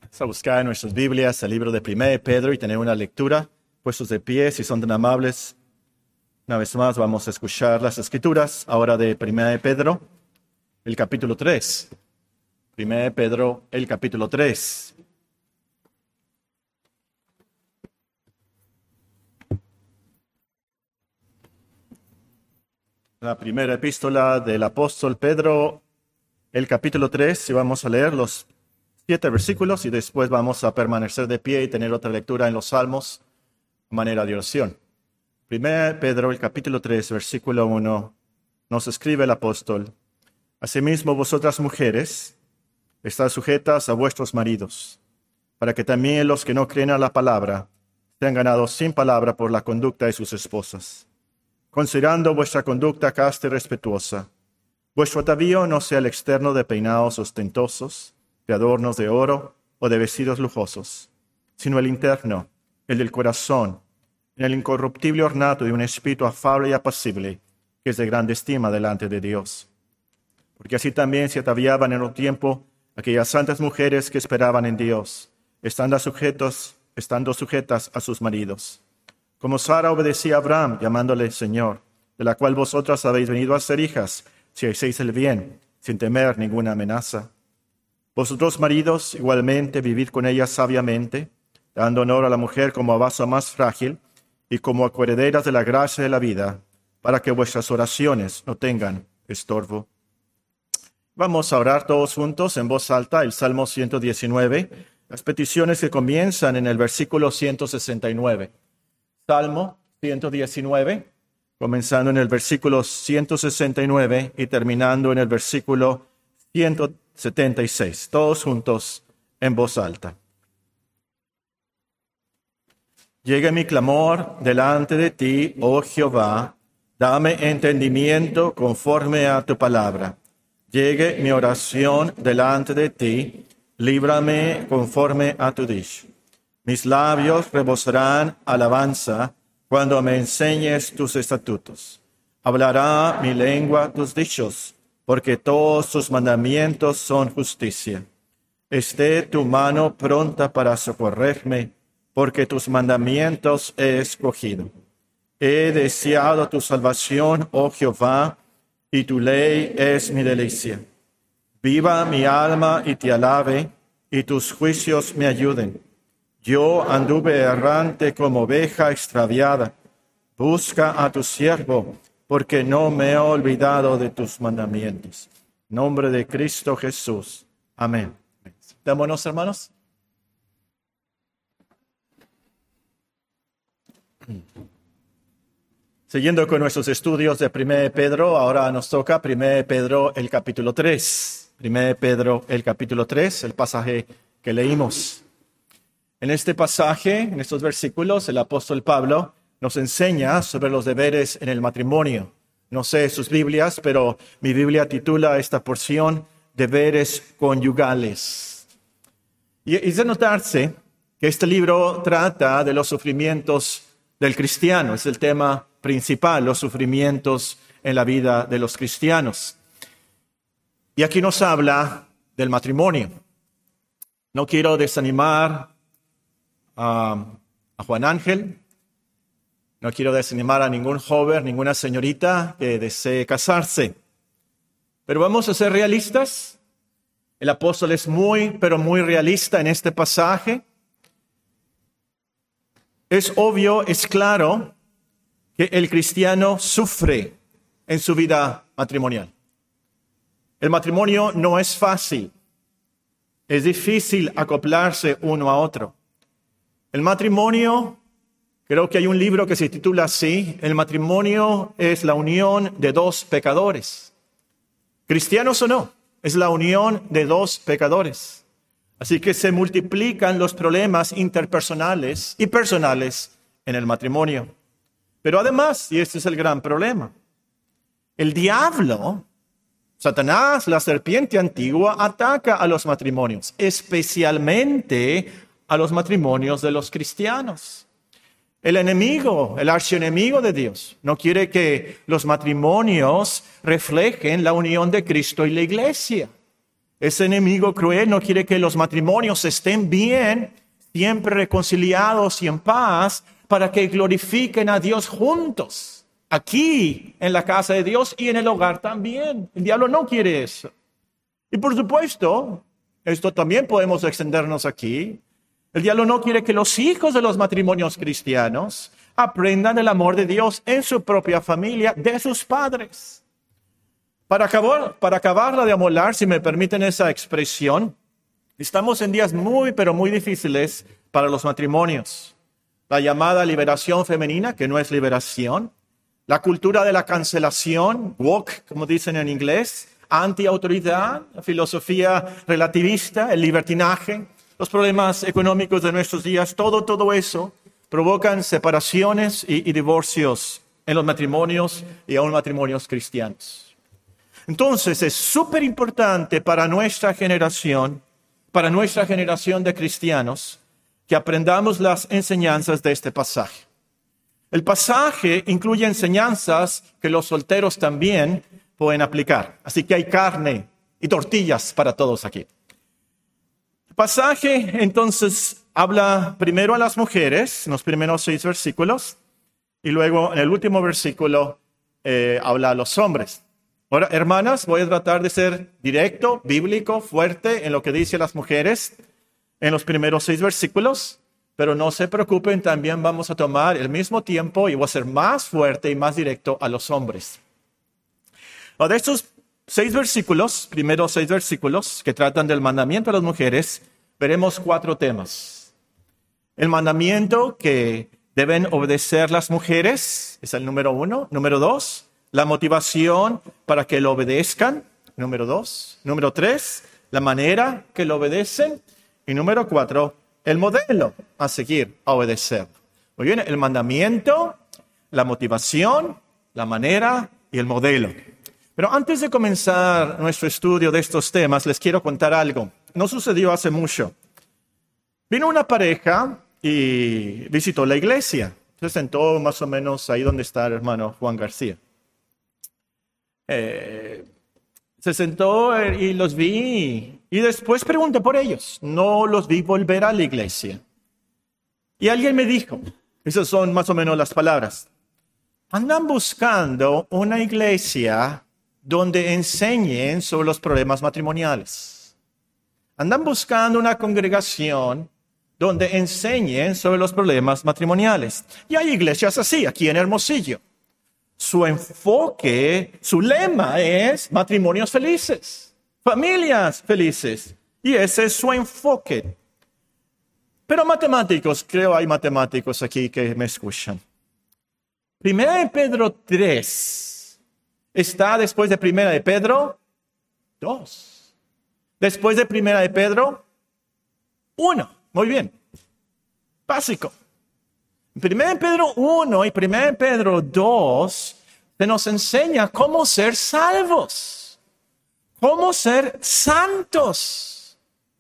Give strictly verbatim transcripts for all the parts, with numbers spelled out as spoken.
Vamos a buscar en nuestras Biblias el libro de Primera de Pedro y tener una lectura. Puestos de pie, si son tan amables. Una vez más vamos a escuchar las Escrituras, ahora de Primera de Pedro, el capítulo tres. Primera de Pedro, el capítulo tres. La primera epístola del apóstol Pedro, el capítulo tres, y vamos a leer los siete versículos y después vamos a permanecer de pie y tener otra lectura en los Salmos, de manera de oración. Primera Pedro, el capítulo tres, versículo uno, nos escribe el apóstol: Asimismo, vosotras mujeres, estad sujetas a vuestros maridos, para que también los que no creen a la palabra sean ganados sin palabra por la conducta de sus esposas, considerando vuestra conducta casta y respetuosa. Vuestro atavío no sea el externo de peinados ostentosos, de adornos de oro o de vestidos lujosos, sino el interno, el del corazón, en el incorruptible ornato de un espíritu afable y apacible, que es de grande estima delante de Dios. Porque así también se ataviaban en el tiempo aquellas santas mujeres que esperaban en Dios, estando sujetos, estando sujetas a sus maridos. Como Sara obedecía a Abraham, llamándole Señor, de la cual vosotras habéis venido a ser hijas, si hacéis el bien, sin temer ninguna amenaza. Vosotros, maridos, igualmente vivid con ella sabiamente, dando honor a la mujer como a vaso más frágil y como a coherederas de la gracia de la vida, para que vuestras oraciones no tengan estorbo. Vamos a orar todos juntos en voz alta el Salmo ciento diecinueve, las peticiones que comienzan en el versículo ciento sesenta y nueve. Salmo ciento diecinueve, comenzando en el versículo ciento sesenta y nueve y terminando en el versículo ciento setenta y seis. Todos juntos en voz alta. Llegue mi clamor delante de ti, oh Jehová, dame entendimiento conforme a tu palabra. Llegue mi oración delante de ti, líbrame conforme a tu dicho. Mis labios rebosarán alabanza cuando me enseñes tus estatutos. Hablará mi lengua tus dichos, porque todos tus mandamientos son justicia. Esté tu mano pronta para socorrerme, porque tus mandamientos he escogido. He deseado tu salvación, oh Jehová, y tu ley es mi delicia. Viva mi alma y te alabe, y tus juicios me ayuden. Yo anduve errante como oveja extraviada. Busca a tu siervo, porque no me he olvidado de tus mandamientos. En nombre de Cristo Jesús. Amén. Démonos, hermanos. Siguiendo con nuestros estudios de Primera de Pedro, ahora nos toca Primera de Pedro, el capítulo tres. Primera de Pedro, el capítulo tres, el pasaje que leímos. En este pasaje, en estos versículos, el apóstol Pablo nos enseña sobre los deberes en el matrimonio. No sé sus Biblias, pero mi Biblia titula esta porción Deberes conyugales. Y es de notarse que este libro trata de los sufrimientos del cristiano. Es el tema principal, los sufrimientos en la vida de los cristianos. Y aquí nos habla del matrimonio. No quiero desanimar a, a Juan Ángel. No quiero desanimar a ningún joven, ninguna señorita que desee casarse. Pero vamos a ser realistas. El apóstol es muy, pero muy realista en este pasaje. Es obvio, es claro, que el cristiano sufre en su vida matrimonial. El matrimonio no es fácil. Es difícil acoplarse uno a otro. El matrimonio, creo que hay un libro que se titula así, el matrimonio es la unión de dos pecadores. Cristianos o no, es la unión de dos pecadores. Así que se multiplican los problemas interpersonales y personales en el matrimonio. Pero además, y este es el gran problema, el diablo, Satanás, la serpiente antigua, ataca a los matrimonios, especialmente a los matrimonios de los cristianos. El enemigo, el archienemigo de Dios, no quiere que los matrimonios reflejen la unión de Cristo y la iglesia. Ese enemigo cruel no quiere que los matrimonios estén bien, siempre reconciliados y en paz, para que glorifiquen a Dios juntos, aquí en la casa de Dios y en el hogar también. El diablo no quiere eso. Y por supuesto, esto también podemos extendernos aquí. El diablo no quiere que los hijos de los matrimonios cristianos aprendan el amor de Dios en su propia familia, de sus padres. Para acabar, para acabarla de amolar, si me permiten esa expresión, estamos en días muy, pero muy difíciles para los matrimonios. La llamada liberación femenina, que no es liberación. La cultura de la cancelación, woke, como dicen en inglés, anti-autoridad, la filosofía relativista, el libertinaje, los problemas económicos de nuestros días, todo, todo eso provocan separaciones y, y divorcios en los matrimonios y aún matrimonios cristianos. Entonces es súper importante para nuestra generación, para nuestra generación de cristianos, que aprendamos las enseñanzas de este pasaje. El pasaje incluye enseñanzas que los solteros también pueden aplicar. Así que hay carne y tortillas para todos aquí. El pasaje entonces habla primero a las mujeres, en los primeros seis versículos, y luego en el último versículo eh, habla a los hombres. Ahora, hermanas, voy a tratar de ser directo, bíblico, fuerte en lo que dice a las mujeres en los primeros seis versículos, pero no se preocupen, también vamos a tomar el mismo tiempo y voy a ser más fuerte y más directo a los hombres. De estos seis versículos, primeros seis versículos que tratan del mandamiento a las mujeres, veremos cuatro temas. El mandamiento que deben obedecer las mujeres es el número uno. Número dos, la motivación para que lo obedezcan. Número dos. Número tres, la manera que lo obedecen. Y número cuatro, el modelo a seguir, a obedecer. Muy bien, el mandamiento, la motivación, la manera y el modelo. Pero antes de comenzar nuestro estudio de estos temas, les quiero contar algo. No sucedió hace mucho. Vino una pareja y visitó la iglesia. Se sentó más o menos ahí donde está el hermano Juan García. Eh, se sentó y los vi y después pregunté por ellos. No los vi volver a la iglesia. Y alguien me dijo, esas son más o menos las palabras, andan buscando una iglesia donde enseñen sobre los problemas matrimoniales. Andan buscando una congregación donde enseñen sobre los problemas matrimoniales. Y hay iglesias así, aquí en Hermosillo. Su enfoque, su lema es matrimonios felices, familias felices. Y ese es su enfoque. Pero matemáticos, creo hay matemáticos aquí que me escuchan. Primera de Pedro tres está después de Primera de Pedro dos. Después de Primera de Pedro uno. Muy bien. Básico. Primera de Pedro uno y Primera de Pedro dos se nos enseña cómo ser salvos, cómo ser santos.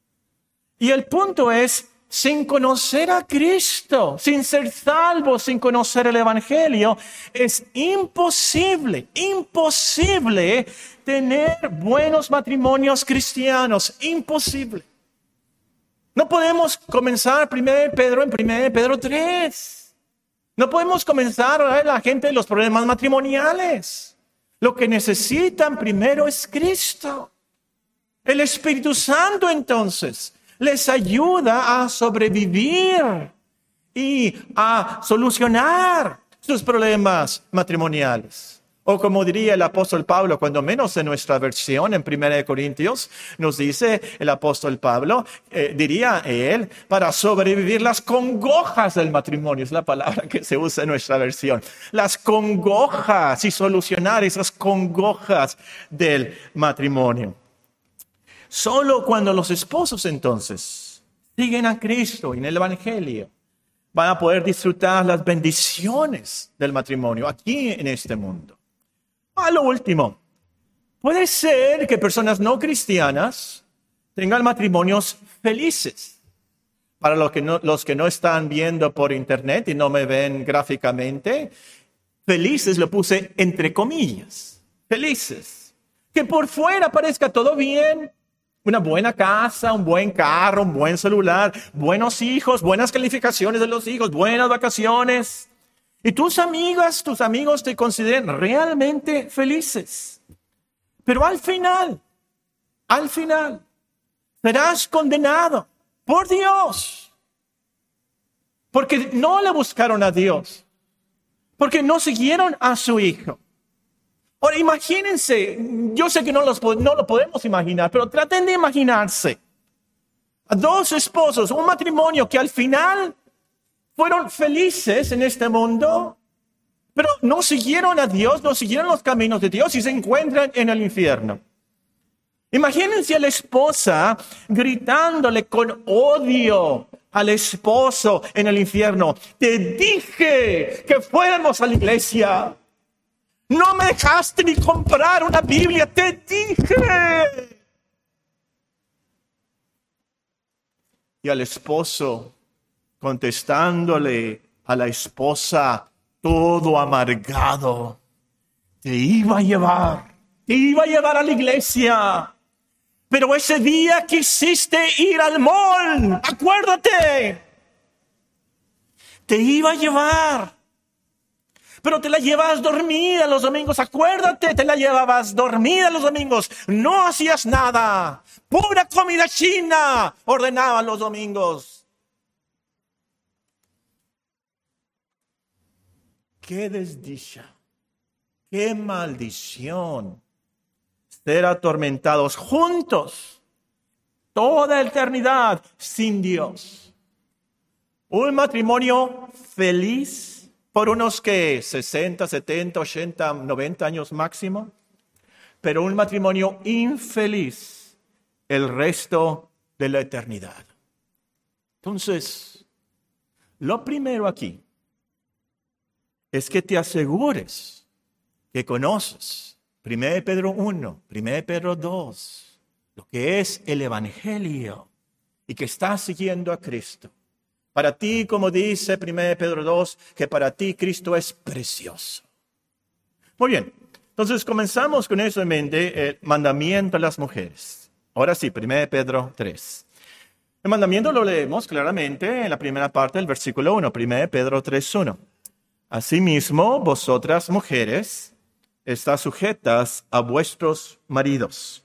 Y el punto es, sin conocer a Cristo, sin ser salvos, sin conocer el Evangelio, es imposible, imposible tener buenos matrimonios cristianos. Imposible. No podemos comenzar Primera de Pedro en Primera de Pedro tres. No podemos comenzar a ver a la gente de los problemas matrimoniales. Lo que necesitan primero es Cristo. El Espíritu Santo entonces les ayuda a sobrevivir y a solucionar sus problemas matrimoniales. O como diría el apóstol Pablo, cuando menos en nuestra versión en Primera de Corintios, nos dice el apóstol Pablo, eh, diría él, para sobrevivir las congojas del matrimonio, es la palabra que se usa en nuestra versión, las congojas y solucionar esas congojas del matrimonio. Solo cuando los esposos entonces siguen a Cristo y en el Evangelio, van a poder disfrutar las bendiciones del matrimonio aquí en este mundo. A lo último, puede ser que personas no cristianas tengan matrimonios felices. Para los que no, los que no están viendo por internet y no me ven gráficamente, felices lo puse entre comillas. Felices. Que por fuera parezca todo bien, Una buena casa, un buen carro, un buen celular, buenos hijos, buenas calificaciones de los hijos, buenas vacaciones. Y tus amigas, tus amigos te consideren realmente felices. Pero al final, al final, serás condenado por Dios. Porque no le buscaron a Dios. Porque no siguieron a su Hijo. Ahora, imagínense, yo sé que no, los, no lo podemos imaginar, pero traten de imaginarse a dos esposos, un matrimonio que al final fueron felices en este mundo, pero no siguieron a Dios, no siguieron los caminos de Dios y se encuentran en el infierno. Imagínense a la esposa gritándole con odio al esposo en el infierno: te dije que fuéramos a la iglesia. No me dejaste ni comprar una Biblia, te dije. Y al esposo contestándole a la esposa todo amargado: te iba a llevar, te iba a llevar a la iglesia. Pero ese día quisiste ir al mall, acuérdate. Te iba a llevar, pero te la llevabas dormida los domingos, acuérdate, te la llevabas dormida los domingos. No hacías nada, pura comida china ordenaban los domingos. Qué desdicha, qué maldición. Ser atormentados juntos toda eternidad sin Dios. Un matrimonio feliz por unos que sesenta, setenta, ochenta, noventa años máximo, pero un matrimonio infeliz el resto de la eternidad. Entonces, lo primero aquí es que te asegures que conoces primera de Pedro uno, primera de Pedro dos, lo que es el Evangelio y que estás siguiendo a Cristo. Para ti, como dice primera de Pedro dos, que para ti Cristo es precioso. Muy bien, entonces comenzamos con eso en mente, el mandamiento a las mujeres. Ahora sí, primera de Pedro tres. El mandamiento lo leemos claramente en la primera parte del versículo uno, primera de Pedro tres uno. Asimismo, vosotras mujeres, están sujetas a vuestros maridos.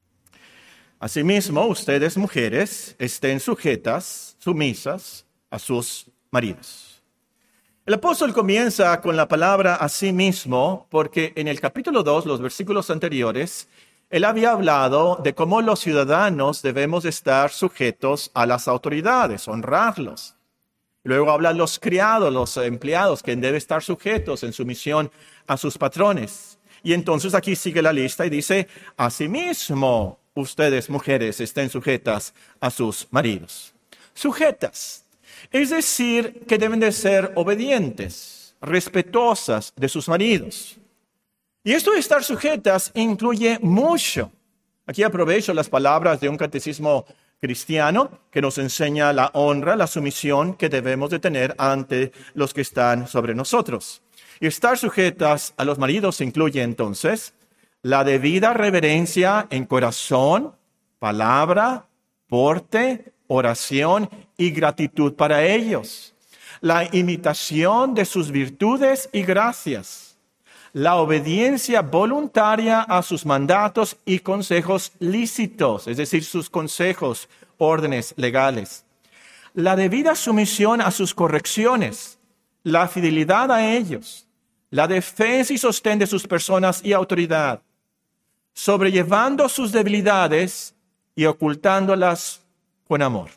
Asimismo, ustedes mujeres estén sujetas, sumisas a sus maridos. El apóstol comienza con la palabra asimismo porque en el capítulo dos, los versículos anteriores, él había hablado de cómo los ciudadanos debemos estar sujetos a las autoridades, honrarlos. Luego habla de los criados, los empleados, que deben estar sujetos en sumisión a sus patrones. Y entonces aquí sigue la lista y dice: asimismo, ustedes mujeres estén sujetas a sus maridos. Sujetas, es decir, que deben de ser obedientes, respetuosas de sus maridos. Y esto de estar sujetas incluye mucho. Aquí aprovecho las palabras de un catecismo cristiano que nos enseña la honra, la sumisión que debemos de tener ante los que están sobre nosotros. Y estar sujetas a los maridos incluye entonces la debida reverencia en corazón, palabra, porte, oración y gratitud para ellos, la imitación de sus virtudes y gracias, la obediencia voluntaria a sus mandatos y consejos lícitos, es decir, sus consejos, órdenes legales, la debida sumisión a sus correcciones, la fidelidad a ellos, la defensa y sostén de sus personas y autoridad, sobrellevando sus debilidades y ocultándolas con amor.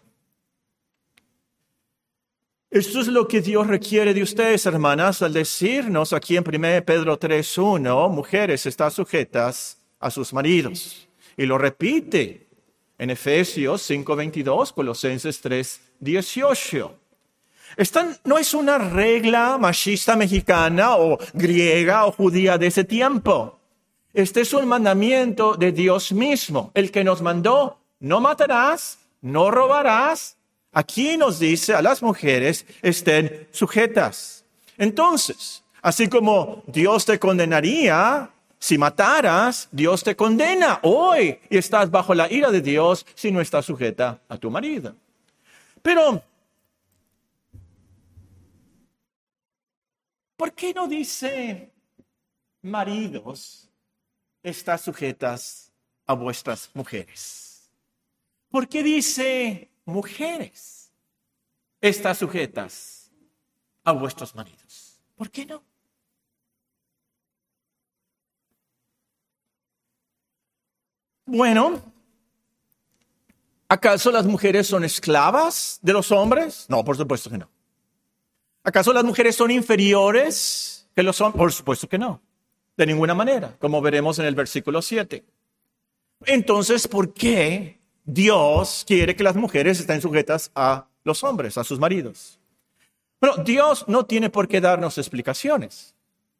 Esto es lo que Dios requiere de ustedes, hermanas, al decirnos aquí en primera Pedro tres uno, mujeres están sujetas a sus maridos. Y lo repite en Efesios cinco veintidós, Colosenses tres dieciocho. Esta no es una regla machista mexicana o griega o judía de ese tiempo. Este es un mandamiento de Dios mismo, el que nos mandó: no matarás, no robarás. Aquí nos dice a las mujeres estén sujetas. Entonces, así como Dios te condenaría Si mataras, Dios te condena hoy y estás bajo la ira de Dios si no estás sujeta a tu marido. Pero, ¿por qué no dice, maridos, estad sujetas a vuestras mujeres? ¿Por qué dice, mujeres, estad sujetas a vuestros maridos? ¿Por qué no? Bueno, ¿acaso las mujeres son esclavas de los hombres? No, por supuesto que no. ¿Acaso las mujeres son inferiores que los hombres? Por supuesto que no. De ninguna manera, como veremos en el versículo siete. Entonces, ¿por qué Dios quiere que las mujeres estén sujetas a los hombres, a sus maridos? Bueno, Dios no tiene por qué darnos explicaciones.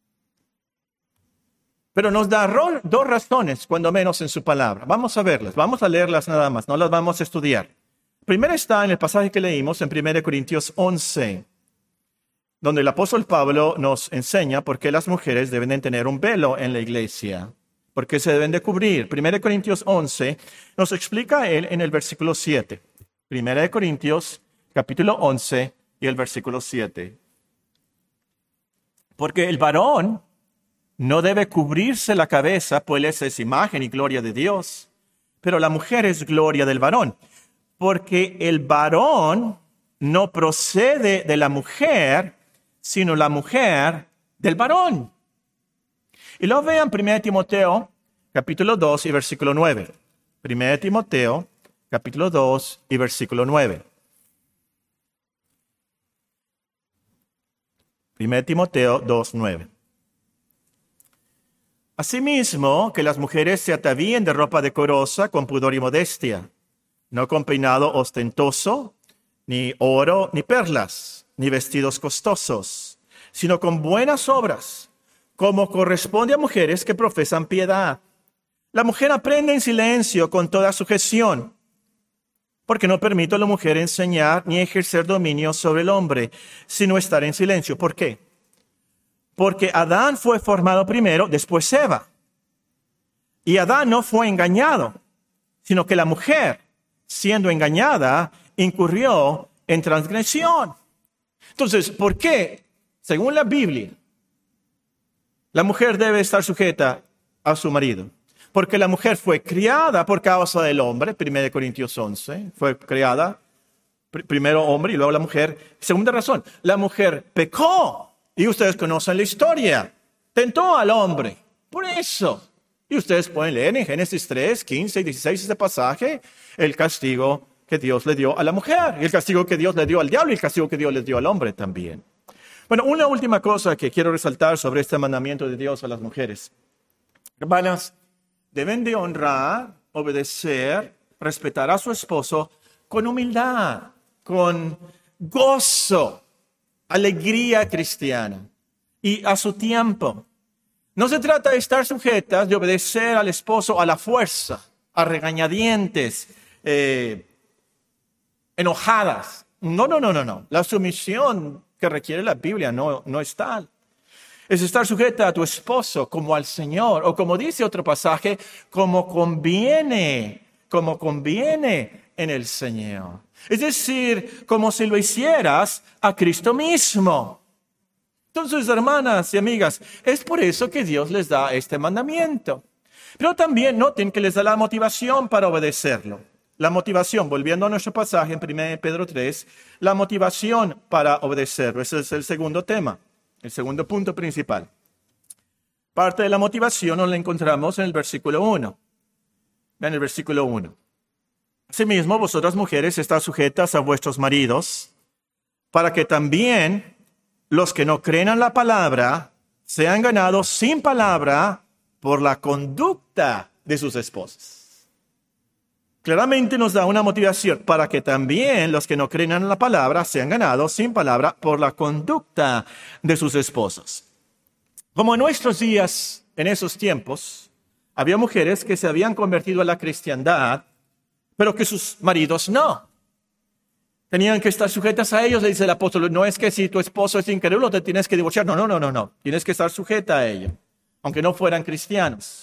Pero nos da ro- dos razones, cuando menos en su palabra. Vamos a verlas, vamos a leerlas nada más, no las vamos a estudiar. Primero está en el pasaje que leímos en primera Corintios once, donde el apóstol Pablo nos enseña por qué las mujeres deben de tener un velo en la iglesia, por qué se deben de cubrir. primera Corintios once nos explica él en el versículo siete. primera Corintios capítulo once y el versículo siete. Porque el varón no debe cubrirse la cabeza, pues es imagen y gloria de Dios, pero la mujer es gloria del varón, porque el varón no procede de la mujer, sino la mujer del varón. Y lo vean en primera Timoteo, capítulo dos y versículo nueve. primera Timoteo, capítulo dos y versículo nueve. primera Timoteo dos, nueve. Asimismo, que las mujeres se atavíen de ropa decorosa con pudor y modestia, no con peinado ostentoso, ni oro, ni perlas, ni vestidos costosos, sino con buenas obras, como corresponde a mujeres que profesan piedad. La mujer aprende en silencio con toda sujeción, porque no permito a la mujer enseñar ni ejercer dominio sobre el hombre, sino estar en silencio. ¿Por qué? Porque Adán fue formado primero, después Eva. Y Adán no fue engañado, sino que la mujer, siendo engañada, incurrió en transgresión. Entonces, ¿por qué, según la Biblia, la mujer debe estar sujeta a su marido? Porque la mujer fue criada por causa del hombre, primera Corintios once, fue criada, pr- primero hombre y luego la mujer. Segunda razón, la mujer pecó. Y ustedes conocen la historia. Tentó al hombre. Por eso. Y ustedes pueden leer en Génesis tres, quince y dieciséis este pasaje, el castigo que Dios le dio a la mujer, y el castigo que Dios le dio al diablo, y el castigo que Dios le dio al hombre también. Bueno, una última cosa que quiero resaltar sobre este mandamiento de Dios a las mujeres. Hermanas, deben de honrar, obedecer, respetar a su esposo con humildad, con gozo, alegría cristiana y a su tiempo. No se trata de estar sujetas, de obedecer al esposo a la fuerza, a regañadientes, eh, enojadas. No, no, no, no, no. La sumisión que requiere la Biblia no, no es tal. Es estar sujeta a tu esposo como al Señor, o como dice otro pasaje, como conviene, como conviene en el Señor. Es decir, como si lo hicieras a Cristo mismo. Entonces, hermanas y amigas, es por eso que Dios les da este mandamiento. Pero también noten que les da la motivación para obedecerlo. La motivación, volviendo a nuestro pasaje en primera Pedro tres, la motivación para obedecerlo. Ese es el segundo tema, el segundo punto principal. Parte de la motivación nos la encontramos en el versículo uno. Vean el versículo uno. Asimismo, vosotras mujeres, estad sujetas a vuestros maridos, para que también los que no creen en la palabra sean ganados sin palabra por la conducta de sus esposas. Claramente nos da una motivación para que también los que no creen en la palabra sean ganados sin palabra por la conducta de sus esposos. Como en nuestros días, en esos tiempos, había mujeres que se habían convertido a la cristiandad, pero que sus maridos no. Tenían que estar sujetas a ellos, le dice el apóstol. No es que si tu esposo es incrédulo te tienes que divorciar. No, no, no, no, no. Tienes que estar sujeta a ello. aunque no fueran cristianos.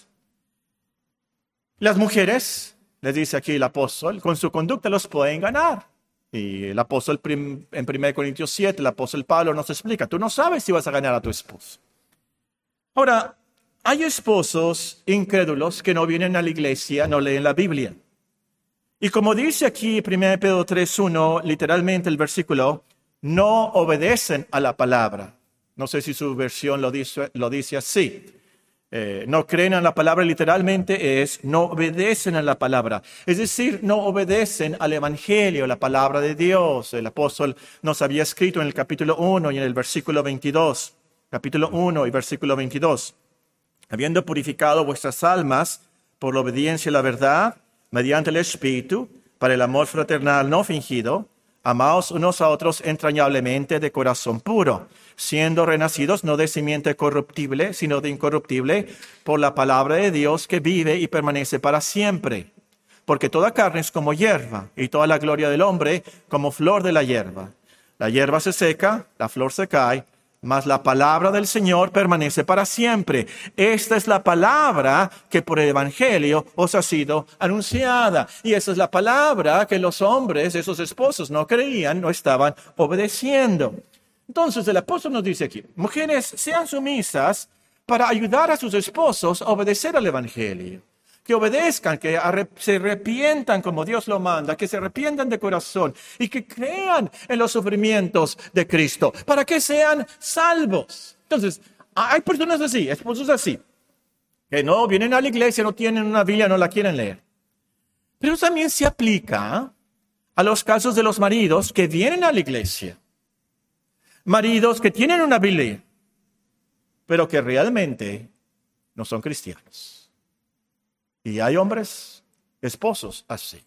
Las mujeres, les dice aquí el apóstol, con su conducta los pueden ganar. Y el apóstol prim, en primera Corintios siete, el apóstol Pablo nos explica, tú no sabes si vas a ganar a tu esposo. Ahora, hay esposos incrédulos que no vienen a la iglesia, no leen la Biblia. Y como dice aquí primera Pedro tres uno, literalmente el versículo, no obedecen a la palabra. No sé si su versión lo dice, lo dice así. Eh, no creen en la palabra, literalmente es no obedecen a la palabra. Es decir, no obedecen al evangelio, la palabra de Dios. El apóstol nos había escrito en el capítulo uno y en el versículo veintidós. Capítulo uno y versículo veintidós. Habiendo purificado vuestras almas por la obediencia a la verdad, mediante el Espíritu, para el amor fraternal no fingido, amaos unos a otros entrañablemente de corazón puro, siendo renacidos no de simiente corruptible, sino de incorruptible, por la palabra de Dios que vive y permanece para siempre. Porque toda carne es como hierba, y toda la gloria del hombre como flor de la hierba. La hierba se seca, la flor se cae, mas la palabra del Señor permanece para siempre. Esta es la palabra que por el Evangelio os ha sido anunciada. Y esa es la palabra que los hombres, esos esposos, no creían, no estaban obedeciendo. Entonces el apóstol nos dice aquí, mujeres, sean sumisas para ayudar a sus esposos a obedecer al Evangelio. Que obedezcan, que se arrepientan como Dios lo manda, que se arrepientan de corazón y que crean en los sufrimientos de Cristo para que sean salvos. Entonces, hay personas así, esposos así, que no vienen a la iglesia, no tienen una Biblia, no la quieren leer. Pero también se aplica a los casos de los maridos que vienen a la iglesia. Maridos que tienen una Biblia, pero que realmente no son cristianos. Y hay hombres, esposos así.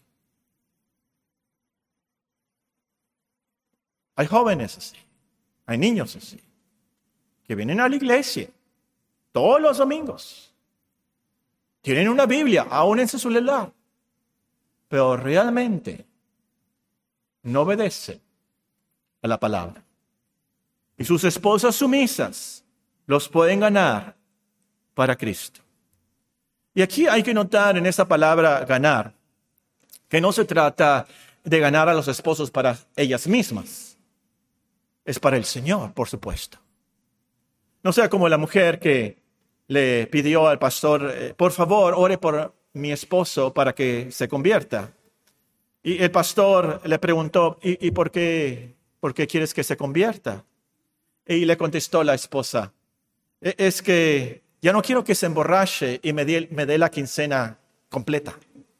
Hay jóvenes así. Hay niños así. Que vienen a la iglesia todos los domingos. Tienen una Biblia, aún en su celular. Pero realmente no obedecen a la palabra. Y sus esposas sumisas los pueden ganar para Cristo. Y aquí hay que notar en esta palabra ganar, que no se trata de ganar a los esposos para ellas mismas. Es para el Señor, por supuesto. No sea como la mujer que le pidió al pastor, eh, por favor, ore por mi esposo para que se convierta. Y el pastor le preguntó, ¿y, y por qué, por qué quieres que se convierta? Y le contestó la esposa, es que ya no quiero que se emborrache y me dé, me dé la quincena completa.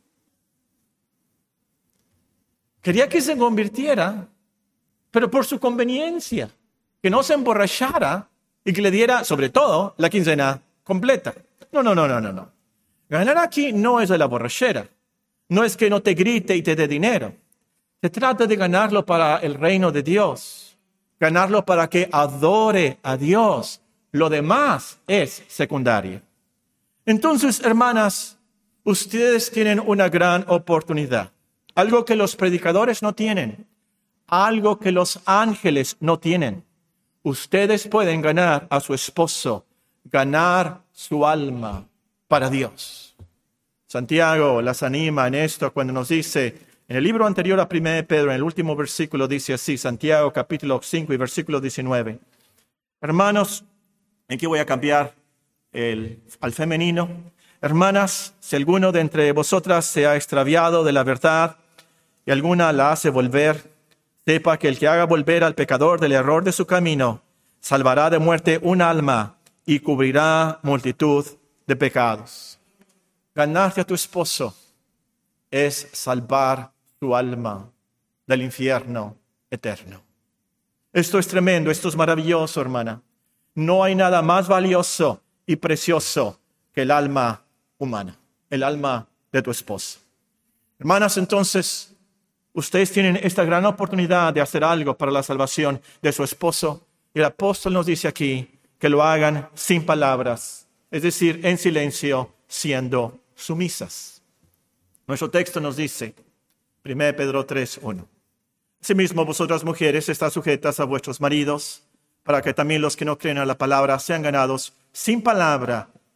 Quería que se convirtiera, pero por su conveniencia, que no se emborrachara y que le diera, sobre todo, la quincena completa. No, no, no, no, no, no. Ganar aquí no es de la borrachera. No es que no te grite y te dé dinero. Se trata de ganarlo para el reino de Dios. Ganarlo para que adore a Dios. Lo demás es secundario. Entonces, hermanas, ustedes tienen una gran oportunidad. Algo que los predicadores no tienen. Algo que los ángeles no tienen. Ustedes pueden ganar a su esposo. Ganar su alma para Dios. Santiago las anima en esto cuando nos dice, en el libro anterior a primera de Pedro, en el último versículo dice así, Santiago capítulo cinco y versículo diecinueve. Hermanos, aquí voy a cambiar el, al femenino. Hermanas, si alguno de entre vosotras se ha extraviado de la verdad y alguna la hace volver, sepa que el que haga volver al pecador del error de su camino, salvará de muerte un alma y cubrirá multitud de pecados. Ganarte a tu esposo es salvar tu alma del infierno eterno. Esto es tremendo, esto es maravilloso, hermana. No hay nada más valioso y precioso que el alma humana, el alma de tu esposo. Hermanas, entonces, ustedes tienen esta gran oportunidad de hacer algo para la salvación de su esposo. Y el apóstol nos dice aquí que lo hagan sin palabras, es decir, en silencio, siendo sumisas. Nuestro texto nos dice, primera de Pedro tres uno. Asimismo, vosotras mujeres, estad sujetas a vuestros maridos, para que también los que no creen a la palabra sean ganados sin palabra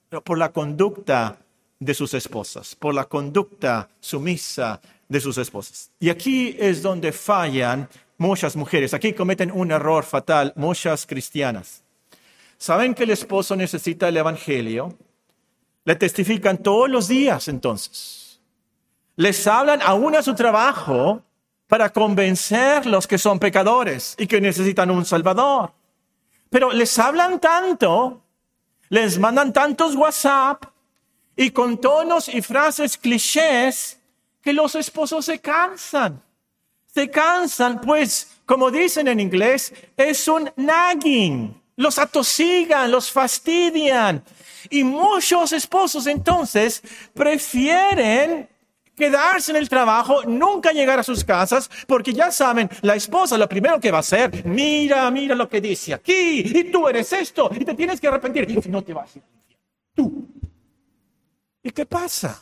pero por la conducta de sus esposas, por la conducta sumisa de sus esposas. Y aquí es donde fallan muchas mujeres. Aquí cometen un error fatal muchas cristianas. Saben que el esposo necesita el evangelio, le testifican todos los días entonces. Les hablan aún a su trabajo para convencer a los que son pecadores y que necesitan un salvador. Pero les hablan tanto, les mandan tantos WhatsApp y con tonos y frases clichés que los esposos se cansan. Se cansan, pues, como dicen en inglés, es un nagging. Los atosigan, los fastidian. Y muchos esposos entonces prefieren quedarse en el trabajo, nunca llegar a sus casas, porque ya saben, la esposa lo primero que va a hacer, mira, mira lo que dice aquí, y tú eres esto, y te tienes que arrepentir, y si no te vas a ir, tú. ¿Y qué pasa?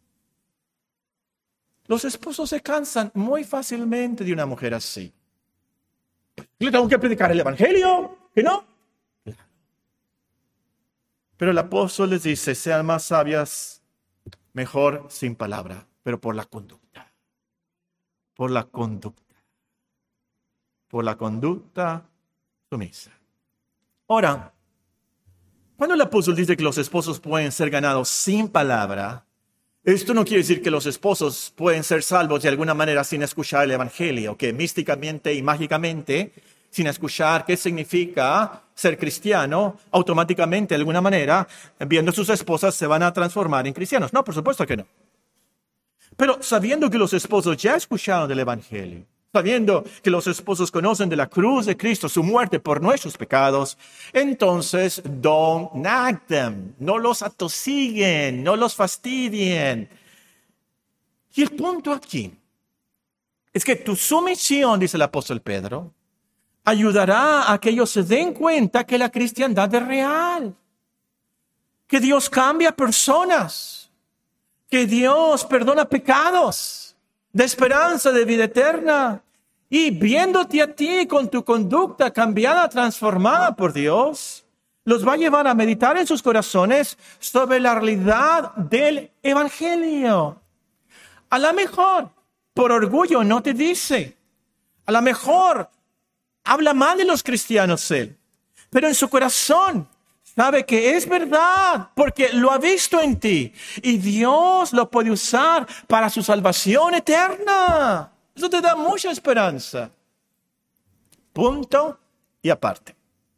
Los esposos se cansan muy fácilmente de una mujer así. ¿Le tengo que predicar el evangelio? ¿Que no? Pero el apóstol les dice, sean más sabias, mejor sin palabra, pero por la conducta. Por la conducta. Por la conducta sumisa. Ahora, cuando el apóstol dice que los esposos pueden ser ganados sin palabra, esto no quiere decir que los esposos pueden ser salvos de alguna manera sin escuchar el evangelio, que místicamente y mágicamente, sin escuchar qué significa ser cristiano, automáticamente, de alguna manera, viendo a sus esposas, se van a transformar en cristianos. No, por supuesto que no. Pero sabiendo que los esposos ya escucharon del evangelio, sabiendo que los esposos conocen de la cruz de Cristo, su muerte por nuestros pecados, entonces, don't nag them, no los atosiguen, no los fastidien. Y el punto aquí es que tu sumisión, dice el apóstol Pedro, ayudará a que ellos se den cuenta que la cristiandad es real, que Dios cambia personas, que Dios perdona pecados, de esperanza, de vida eterna. Y viéndote a ti con tu conducta cambiada, transformada por Dios, los va a llevar a meditar en sus corazones sobre la realidad del evangelio. A lo mejor, por orgullo, no te dice. A lo mejor, habla mal de los cristianos él. Pero en su corazón sabe que es verdad, porque lo ha visto en ti. Y Dios lo puede usar para su salvación eterna. Eso te da mucha esperanza. Punto y aparte.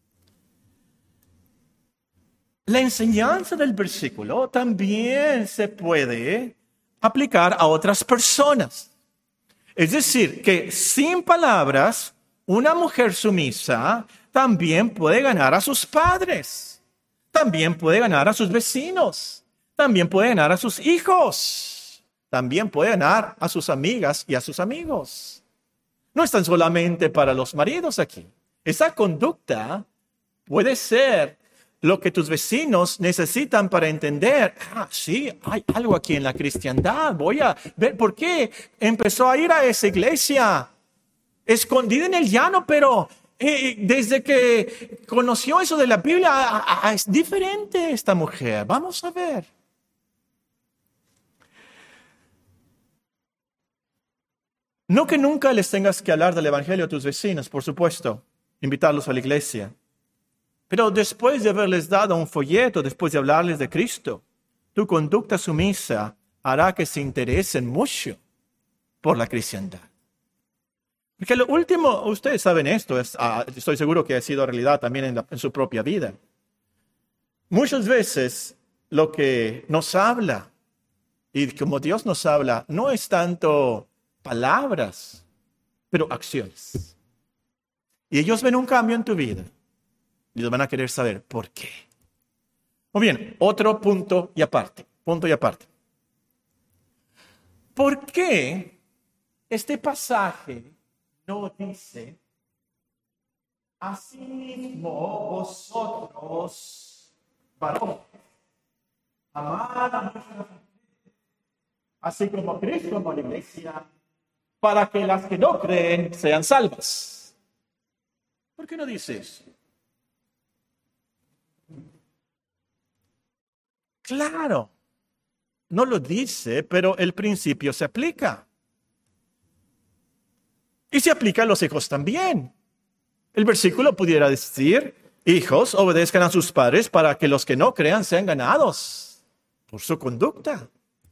La enseñanza del versículo también se puede aplicar a otras personas. Es decir, que sin palabras, una mujer sumisa también puede ganar a sus padres. También puede ganar a sus vecinos. También puede ganar a sus hijos. También puede ganar a sus amigas y a sus amigos. No están solamente para los maridos aquí. Esa conducta puede ser lo que tus vecinos necesitan para entender. Ah, sí, hay algo aquí en la cristiandad. Voy a ver por qué empezó a ir a esa iglesia escondida en el llano, pero eh, desde que conoció eso de la Biblia, a, a, es diferente esta mujer. Vamos a ver. No que nunca les tengas que hablar del evangelio a tus vecinos, por supuesto, invitarlos a la iglesia. Pero después de haberles dado un folleto, después de hablarles de Cristo, tu conducta sumisa hará que se interesen mucho por la cristiandad. Porque lo último, ustedes saben esto, es, ah, estoy seguro que ha sido realidad también en, la, en su propia vida. Muchas veces lo que nos habla, y como Dios nos habla, no es tanto palabras, pero acciones. Y ellos ven un cambio en tu vida. Y ellos van a querer saber por qué. Muy bien, otro punto y aparte. Punto y aparte. ¿Por qué este pasaje no dice, asimismo vosotros, varones, amad a vuestras mujeres, así como Cristo amó a la iglesia, para que las que no creen sean salvas? ¿Por qué no dice eso? Claro, no lo dice, pero el principio se aplica. Y se aplica a los hijos también. El versículo pudiera decir, hijos, obedezcan a sus padres para que los que no crean sean ganados por su conducta.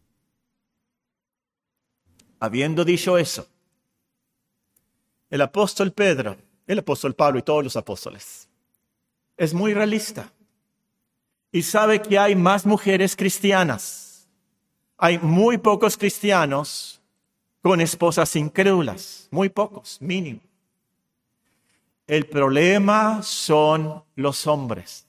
Habiendo dicho eso, el apóstol Pedro, el apóstol Pablo y todos los apóstoles, es muy realista y sabe que hay más mujeres cristianas. Hay muy pocos cristianos con esposas incrédulas, muy pocos, mínimo. El problema son los hombres.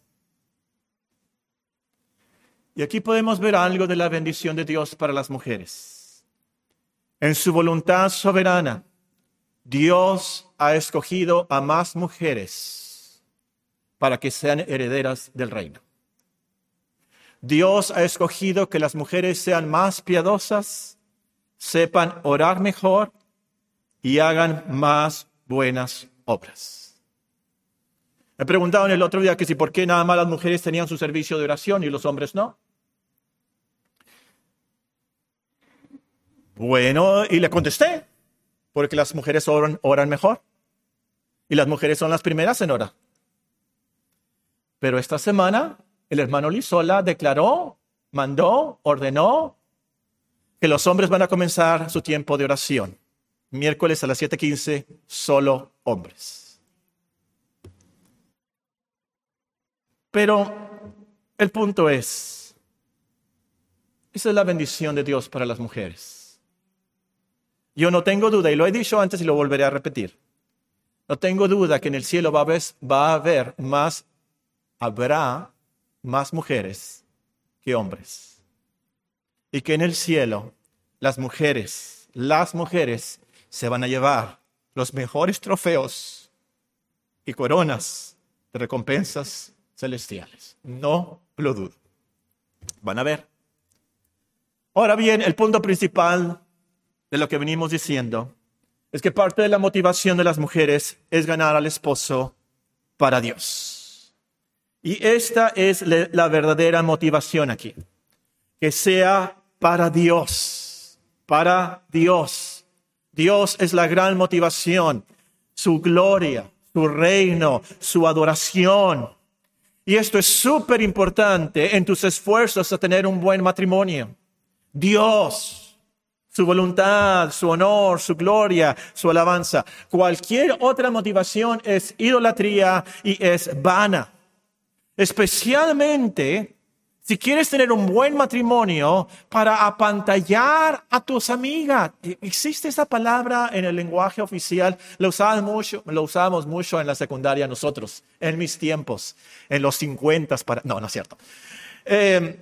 Y aquí podemos ver algo de la bendición de Dios para las mujeres. En su voluntad soberana, Dios ha escogido a más mujeres para que sean herederas del reino. Dios ha escogido que las mujeres sean más piadosas, sepan orar mejor y hagan más buenas obras. Me preguntaban el otro día que si por qué nada más las mujeres tenían su servicio de oración y los hombres no. Bueno, y le contesté, porque las mujeres oran, oran mejor. Y las mujeres son las primeras en orar. Pero esta semana, el hermano Lizola declaró, mandó, ordenó que los hombres van a comenzar su tiempo de oración. Miércoles a las siete quince, solo hombres. Pero el punto es, esa es la bendición de Dios para las mujeres. Yo no tengo duda, y lo he dicho antes y lo volveré a repetir, no tengo duda que en el cielo va a haber, va a haber más, habrá más mujeres que hombres. Y que en el cielo las mujeres, las mujeres se van a llevar los mejores trofeos y coronas de recompensas celestiales. No lo dudo. Van a ver. Ahora bien, el punto principal de lo que venimos diciendo es que parte de la motivación de las mujeres es ganar al esposo para Dios. Y esta es la verdadera motivación aquí. Que sea para Dios. Para Dios. Dios es la gran motivación. Su gloria, su reino, su adoración. Y esto es súper importante en tus esfuerzos a tener un buen matrimonio. Dios, su voluntad, su honor, su gloria, su alabanza. Cualquier otra motivación es idolatría y es vana. Especialmente si quieres tener un buen matrimonio para apantallar a tus amigas. Existe esa palabra en el lenguaje oficial. Lo usamos mucho, lo usamos mucho en la secundaria nosotros, en mis tiempos, en los cincuentas. Para... No, no es cierto. Eh,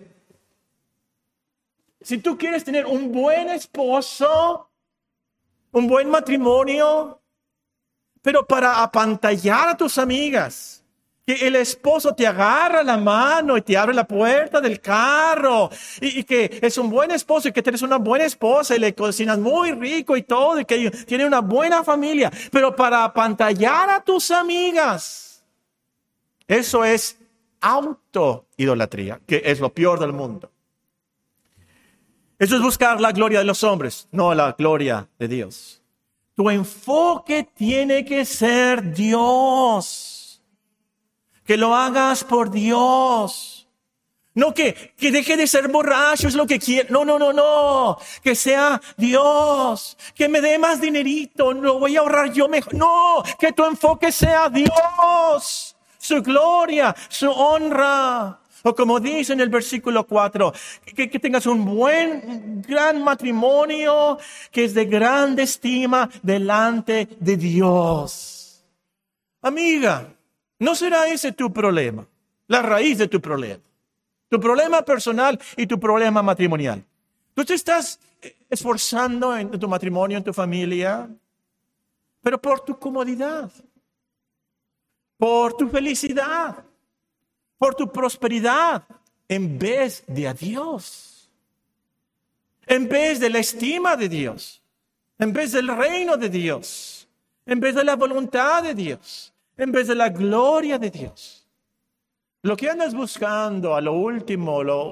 si tú quieres tener un buen esposo, un buen matrimonio, pero para apantallar a tus amigas, que el esposo te agarra la mano y te abre la puerta del carro. Y, y que es un buen esposo y que tienes una buena esposa y le cocinas muy rico y todo. Y que tiene una buena familia. Pero para apantallar a tus amigas. Eso es autoidolatría, que es lo peor del mundo. Eso es buscar la gloria de los hombres, no la gloria de Dios. Tu enfoque tiene que ser Dios. Que lo hagas por Dios. No que, que deje de ser borracho, es lo que quiere. No, no, no, no. Que sea Dios. Que me dé más dinerito. Lo voy a ahorrar yo mejor. No, que tu enfoque sea Dios. Su gloria, su honra. O como dice en el versículo cuatro, que, que tengas un buen, gran matrimonio que es de grande estima delante de Dios. Amiga, ¿no será ese tu problema? La raíz de tu problema. Tu problema personal y tu problema matrimonial. Tú te estás esforzando en tu matrimonio, en tu familia, pero por tu comodidad, por tu felicidad, por tu prosperidad, en vez de a Dios. En vez de la estima de Dios. En vez del reino de Dios. En vez de la voluntad de Dios. En vez de la gloria de Dios. Lo que andas buscando a lo último, lo,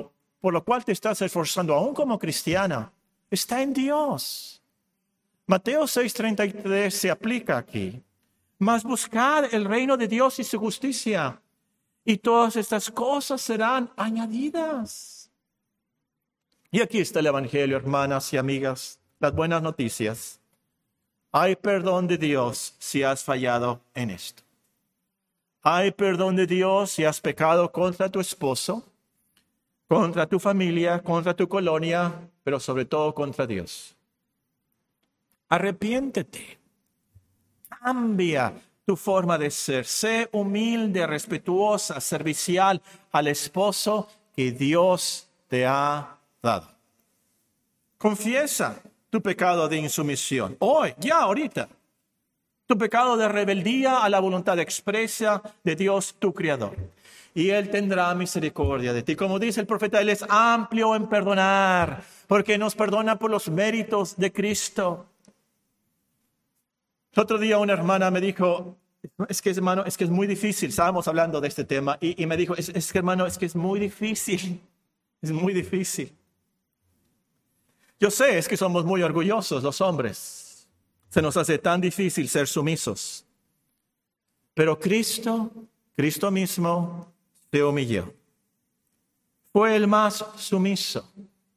por lo cual te estás esforzando aún como cristiana está en Dios. Mateo seis treinta y tres se aplica aquí. Mas buscad el reino de Dios y su justicia, y todas estas cosas serán añadidas. Y aquí está el Evangelio, hermanas y amigas, las buenas noticias. Hay perdón de Dios si has fallado en esto. Hay perdón de Dios si has pecado contra tu esposo, contra tu familia, contra tu colonia, pero sobre todo contra Dios. Arrepiéntete. Cambia tu forma de ser. Sé humilde, respetuosa, servicial al esposo que Dios te ha dado. Confiesa tu pecado de insumisión. Hoy, ya ahorita. Tu pecado de rebeldía a la voluntad expresa de Dios, tu Creador. Y Él tendrá misericordia de ti. Como dice el profeta, Él es amplio en perdonar, porque nos perdona por los méritos de Cristo. El otro día una hermana me dijo, es que hermano, es que es muy difícil. Estábamos hablando de este tema y, y me dijo, es, es que hermano, es que es muy difícil. Es muy difícil. Yo sé, es que somos muy orgullosos los hombres. Se nos hace tan difícil ser sumisos. Pero Cristo, Cristo mismo, se humilló. Fue el más sumiso.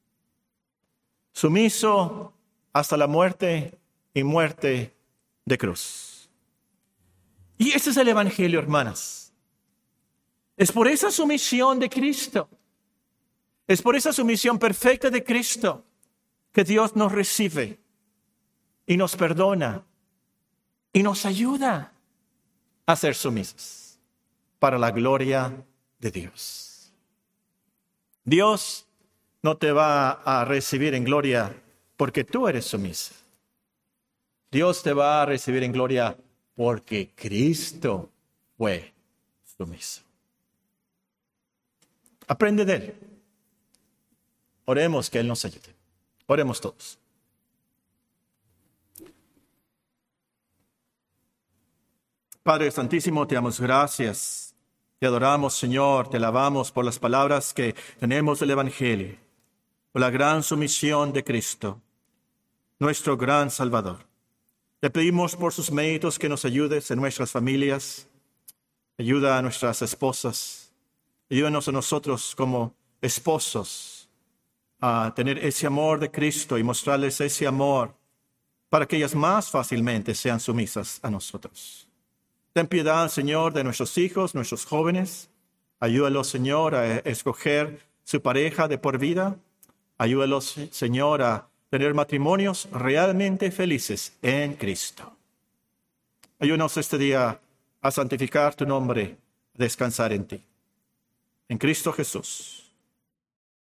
Sumiso hasta la muerte y muerte de cruz. Y ese es el Evangelio, hermanas. Es por esa sumisión de Cristo, es por esa sumisión perfecta de Cristo que Dios nos recibe y nos perdona y nos ayuda a ser sumisos para la gloria de Dios. Dios no te va a recibir en gloria porque tú eres sumisa. Dios te va a recibir en gloria porque Cristo fue sumiso. Aprende de Él. Oremos que Él nos ayude. Oremos todos. Padre Santísimo, te damos gracias. Te adoramos, Señor. Te alabamos por las palabras que tenemos del Evangelio. Por la gran sumisión de Cristo, nuestro gran Salvador. Te pedimos por sus méritos que nos ayudes en nuestras familias. Ayuda a nuestras esposas. Ayúdanos a nosotros como esposos a tener ese amor de Cristo y mostrarles ese amor para que ellas más fácilmente sean sumisas a nosotros. Ten piedad, Señor, de nuestros hijos, nuestros jóvenes. Ayúdalos, Señor, a escoger su pareja de por vida. Ayúdalos, Señor, a tener matrimonios realmente felices en Cristo. Ayúdanos este día a santificar tu nombre, a descansar en ti. En Cristo Jesús.